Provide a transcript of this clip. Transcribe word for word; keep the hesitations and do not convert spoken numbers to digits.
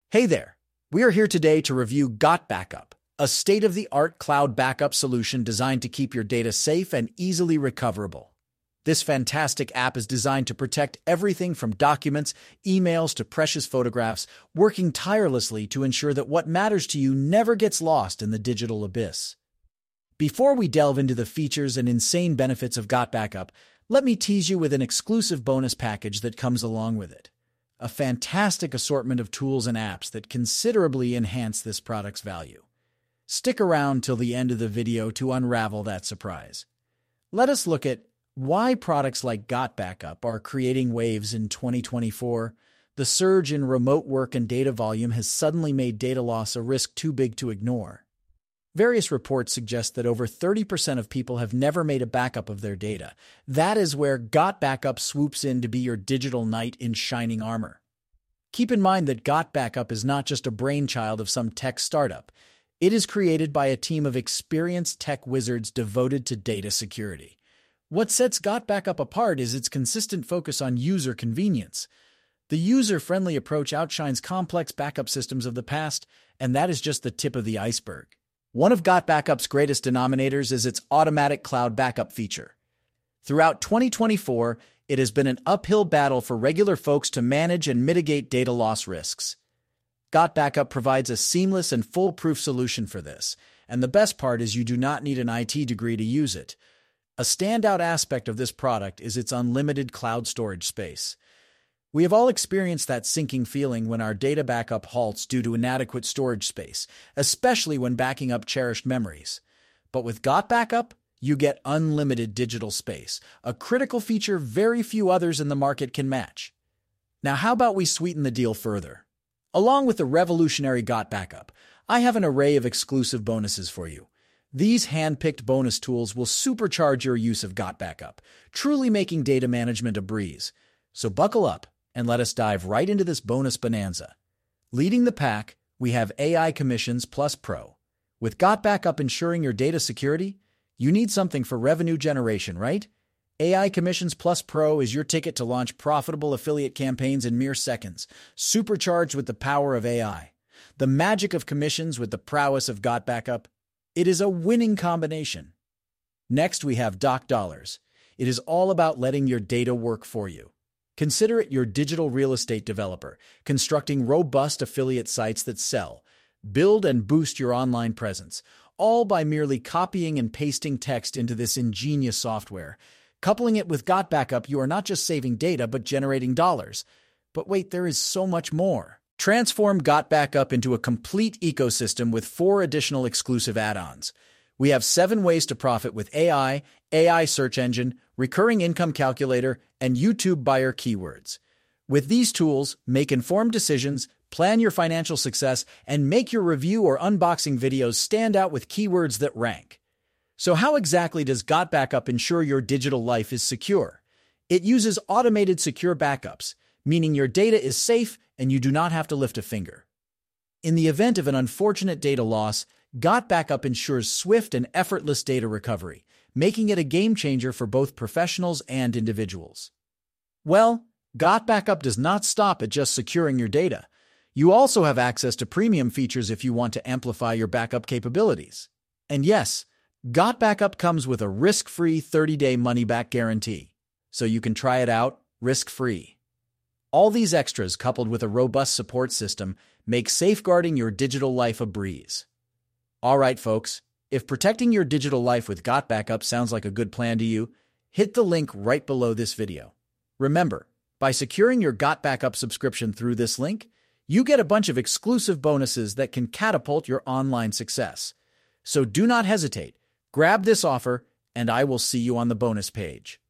Hey there! We are here today to review Got Backup, a state-of-the-art cloud backup solution designed to keep your data safe and easily recoverable. This fantastic app is designed to protect everything from documents, emails to precious photographs, working tirelessly to ensure that what matters to you never gets lost in the digital abyss. Before we delve into the features and insane benefits of Got Backup, let me tease you with an exclusive bonus package that comes along with it. A fantastic assortment of tools and apps that considerably enhance this product's value. Stick around till the end of the video to unravel that surprise. Let us look at why products like Got Backup are creating waves in twenty twenty-four. The surge in remote work and data volume has suddenly made data loss a risk too big to ignore. Various reports suggest that over thirty percent of people have never made a backup of their data. That is where Got Backup swoops in to be your digital knight in shining armor. Keep in mind that Got Backup is not just a brainchild of some tech startup. It is created by a team of experienced tech wizards devoted to data security. What sets Got Backup apart is its consistent focus on user convenience. The user-friendly approach outshines complex backup systems of the past, and that is just the tip of the iceberg. One of Got Backup's greatest denominators is its automatic cloud backup feature. Throughout twenty twenty-four, it has been an uphill battle for regular folks to manage and mitigate data loss risks. Got Backup provides a seamless and foolproof solution for this, and the best part is you do not need an I T degree to use it. A standout aspect of this product is its unlimited cloud storage space. We have all experienced that sinking feeling when our data backup halts due to inadequate storage space, especially when backing up cherished memories. But with Got Backup, you get unlimited digital space, a critical feature very few others in the market can match. Now, how about we sweeten the deal further? Along with the revolutionary Got Backup, I have an array of exclusive bonuses for you. These hand-picked bonus tools will supercharge your use of Got Backup, truly making data management a breeze. So buckle up and let us dive right into this bonus bonanza. Leading the pack, we have A I Commissions Plus Pro. With Got Backup ensuring your data security, you need something for revenue generation, right? A I Commissions Plus Pro is your ticket to launch profitable affiliate campaigns in mere seconds, supercharged with the power of A I. The magic of commissions with the prowess of Got Backup. It is a winning combination. Next, we have Doc Dollars. It is all about letting your data work for you. Consider it your digital real estate developer, constructing robust affiliate sites that sell, build and boost your online presence, all by merely copying and pasting text into this ingenious software. Coupling it with Got Backup, you are not just saving data, but generating dollars. But wait, there is so much more. Transform Got Backup into a complete ecosystem with four additional exclusive add-ons. We have seven ways to profit with A I, A I search engine, recurring income calculator, and YouTube buyer keywords. With these tools, make informed decisions, plan your financial success, and make your review or unboxing videos stand out with keywords that rank. So how exactly does Got Backup ensure your digital life is secure? It uses automated secure backups, meaning your data is safe and you do not have to lift a finger. In the event of an unfortunate data loss, Got Backup ensures swift and effortless data recovery, making it a game changer for both professionals and individuals. Well, Got Backup does not stop at just securing your data. You also have access to premium features if you want to amplify your backup capabilities. And yes, Got Backup comes with a risk-free thirty-day money-back guarantee, so you can try it out risk-free. All these extras, coupled with a robust support system, make safeguarding your digital life a breeze. All right, folks, if protecting your digital life with Got Backup sounds like a good plan to you, hit the link right below this video. Remember, by securing your Got Backup subscription through this link, you get a bunch of exclusive bonuses that can catapult your online success. So do not hesitate. Grab this offer, and I will see you on the bonus page.